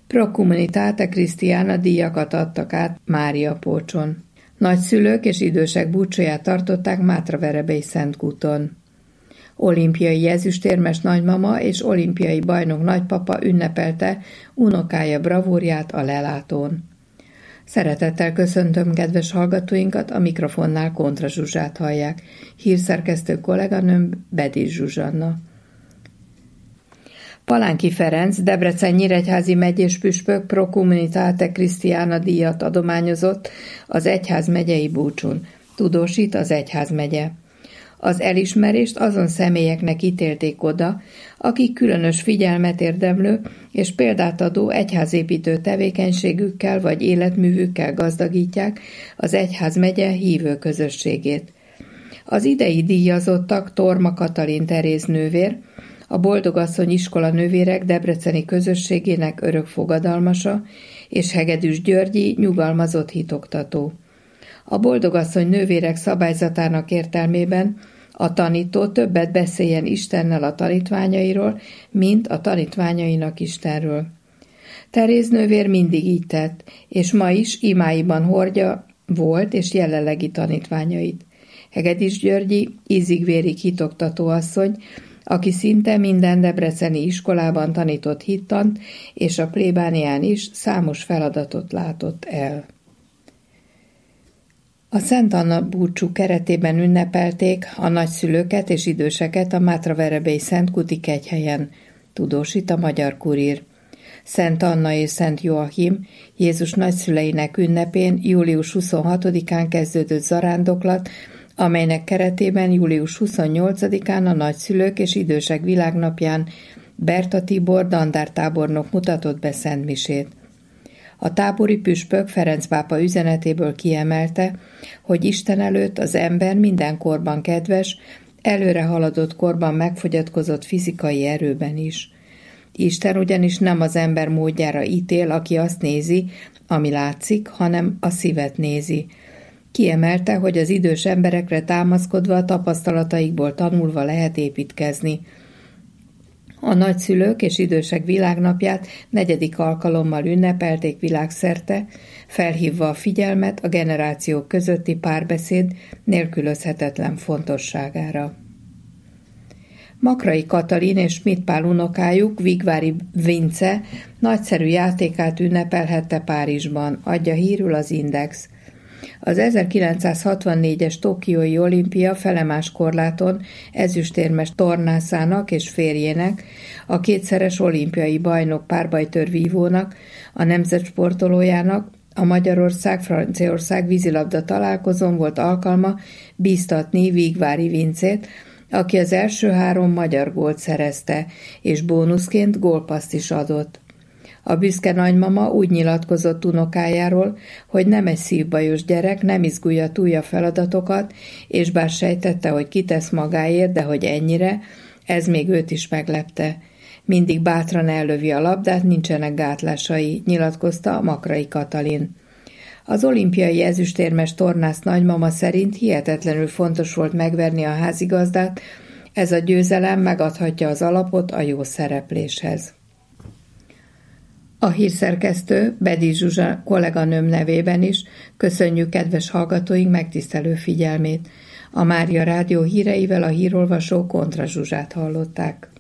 Pro Comunitate Christiana díjakat adtak át Máriapócson. Nagyszülők és idősek búcsúját tartották Mátraverebély Szentkúton. Olimpiai ezüstérmes nagymama és olimpiai bajnok nagypapa ünnepelte unokája bravúrját a lelátón. Szeretettel köszöntöm kedves hallgatóinkat, a mikrofonnál Kontra Zsuzsát hallják. Hírszerkesztő kolléganőm Bedis Zsuzsanna. Palánki Ferenc, Debrecen-Nyíregyházi megyés püspök Pro Comunitate Christiana díjat adományozott az egyházmegyei búcsún. Tudósít az egyházmegye. Az elismerést azon személyeknek ítélték oda, akik különös figyelmet érdemlő és példát adó egyházépítő tevékenységükkel vagy életművükkel gazdagítják az egyházmegye hívő közösségét. Az idei díjazottak Torma Katalin Teréz nővér, a Boldogasszony iskola nővérek debreceni közösségének örök fogadalmasa, és Hegedűs Györgyi nyugalmazott hitoktató. A Boldogasszony nővérek szabályzatának értelmében a tanító többet beszéljen Istennel a tanítványairól, mint a tanítványainak Istenről. Teréz nővér mindig így tett, és ma is imáiban hordja volt és jelenlegi tanítványait. Hegedűs Györgyi ízig-vérig hitoktató asszony, aki szinte minden debreceni iskolában tanított hittant, és a plébánián is számos feladatot látott el. A Szent Anna búcsú keretében ünnepelték a nagyszülőket és időseket a Mátraverebély Szentkúti kegyhelyen, tudósít a Magyar Kurír. Szent Anna és Szent Joachim Jézus nagyszüleinek ünnepén július 26-án kezdődött zarándoklat, amelynek keretében július 28-án a nagyszülők és idősek világnapján Berta Tibor dandártábornok mutatott be szentmisét. A tábori püspök Ferenc pápa üzenetéből kiemelte, hogy Isten előtt az ember minden korban kedves, előre haladott korban megfogyatkozott fizikai erőben is. Isten ugyanis nem az ember módjára ítél, aki azt nézi, ami látszik, hanem a szívet nézi. Kiemelte, hogy az idős emberekre támaszkodva a tapasztalataikból tanulva lehet építkezni. A nagyszülők és idősek világnapját 4. alkalommal ünnepelték világszerte, felhívva a figyelmet a generációk közötti párbeszéd nélkülözhetetlen fontosságára. Makrai Katalin és Schmidt Pál unokájuk, Vigvári Vince nagyszerű játékát ünnepelhette Párizsban, adja hírül az Index. Az 1964-es tokiói olimpia felemás korláton ezüstérmes tornászának és férjének, a kétszeres olimpiai bajnok párbajtőrvívónak, a nemzetsportolójának, a Magyarország-Franciaország vízilabda találkozón volt alkalma bíztatni Vigvári Vincét, aki az első 3 magyar gólt szerezte, és bónuszként gólpasszt is adott. A büszke nagymama úgy nyilatkozott unokájáról, hogy nem egy szívbajos gyerek, nem izgulja túlja feladatokat, és bár sejtette, hogy kitesz magáért, de hogy ennyire, ez még őt is meglepte. Mindig bátran ellövi a labdát, nincsenek gátlásai, nyilatkozta a Makrai Katalin. Az olimpiai ezüstérmes tornász nagymama szerint hihetetlenül fontos volt megverni a házigazdát, ez a győzelem megadhatja az alapot a jó szerepléshez. A hírszerkesztő Bedis Zsuzsa kolléganőm nevében is köszönjük kedves hallgatóink megtisztelő figyelmét. A Mária Rádió híreivel a hírolvasó Kontra Zsuzsát hallották.